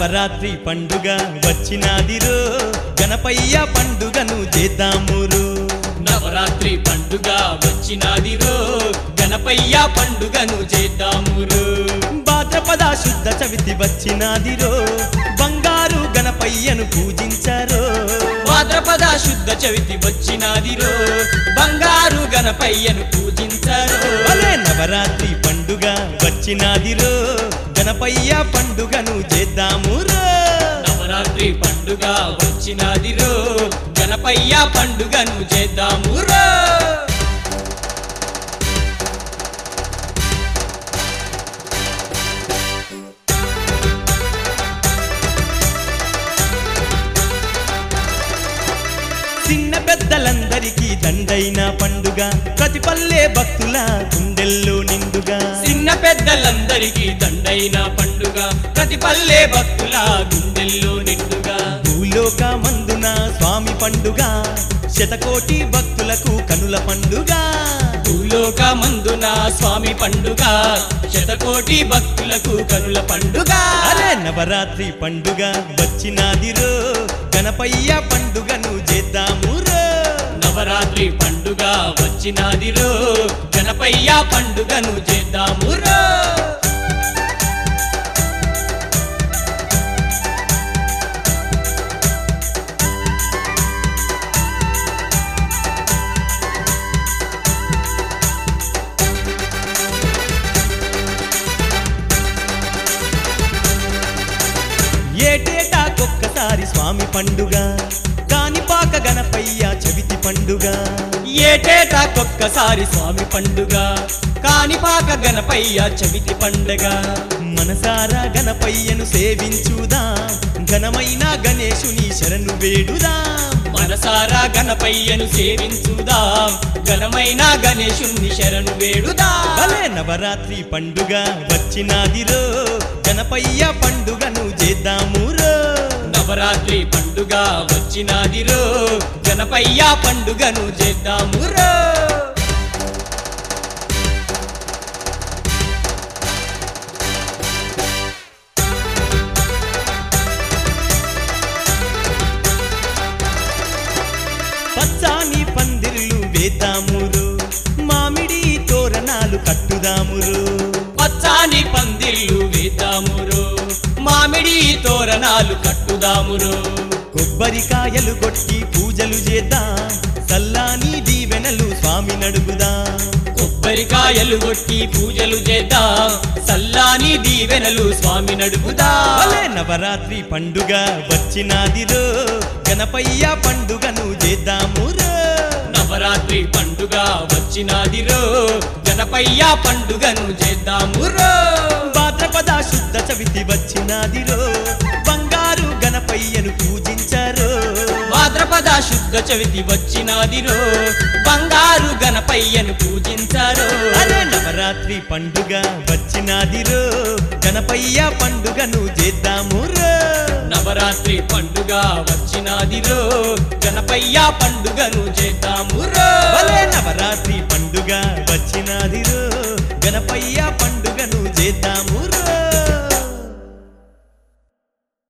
నవరాత్రి పండుగ వచ్చినాదిరో గణపయ్య పండుగను చేద్దామురో నవరాత్రి పండుగ వచ్చినాదిరో గణపయ్య పండుగను చేద్దామురో భాద్రపద శుద్ధ చవితి వచ్చినాదిరో బంగారు గణపయ్యను పూజించారో భాద్రపద శుద్ధ చవితి వచ్చినాదిరో బంగారు గణపయ్యను పూజించారో అలే నవరాత్రి పండుగ వచ్చినాదిరో గణపయ్య పండుగను చేద్దామురో నవరాత్రి పండుగ వచ్చినాదిరో గణపయ్య పండుగను చేద్దామురో చిన్న పెద్దలందరికీ దండైన పండుగ ప్రతి పల్లె భక్తుల గుండెల్లో నిండుగా చిన్న పెద్దలందరికీ దండైన పండుగ ప్రతి పల్లె భక్తుల గుండెల్లో నిండుగా భూలోక మందున స్వామి పండుగ శతకోటి భక్తులకు కనుల పండుగ భూలోక మందున స్వామి పండుగ శతకోటి భక్తులకు కనుల పండుగ అరే నవరాత్రి పండుగ వచ్చినాదిరో గణపయ్య పండుగను చేద్దామురో నవరాత్రి పండుగ వచ్చినాదిరో గణపయ్య పండుగను చేద్దామురో ఏటేటాకొక్కసారి స్వామి పండుగ కానిపాక గణపయ్య చవితి పండుగ ఏటేటాకొక్కసారి స్వామి పండుగ కానిపాక గణపయ్య చవితి పండుగ మనసారా గణపయ్యను సేవించుదా ఘనమైన గణేశుని శరణు వేడుదా మనసారా గణపయ్యను సేవించుదా ఘనమైన గణేశుని శరణు వేడుదా భలే నవరాత్రి పండుగ వచ్చినాదిరో గణపయ్య పండుగను చేద్దామురో నవరాత్రి పండుగ వచ్చినాదిరో గణపయ్య పండుగను చేద్దామురో పచ్చాని పందిర్లు వేద్దామురో మామిడి తోరణాలు కట్టుదామురో పచ్చాని పందిళ్ళు వేద్దామురో మామిడి తోరణాలు కట్టుదామురో కొబ్బరికాయలు కొట్టి పూజలు చేద్దాం సల్లాని దీవెనలు స్వామి నడుగుదా కొబ్బరికాయలు కొట్టి పూజలు చేద్దాం సల్లాని దీవెనలు స్వామి నడుపుదా భలే నవరాత్రి పండుగ వచ్చినాదిరో గణపయ్య పండుగను చేద్దామురో నవరాత్రి పండుగ వచ్చినాదిరో గణపయ్య పండుగను చేద్దామురో భాద్రపద శుద్ధ చవితి వచ్చినాదిరో బంగారు గణపయ్యను పూజించారో భాద్రపద శుద్ధ చవితి వచ్చినాదిరో బంగారు గణపయ్యను పూజించారో అరే నవరాత్రి పండుగ వచ్చినాదిరో గణపయ్య పండుగను చేద్దామురో నవరాత్రి పండుగ వచ్చినాదిరో గణపయ్య పండుగను చేద్దామురో భలే నవరాత్రి పండుగ వచ్చినాదిరో గణపయ్య పండుగను చేద్దామురో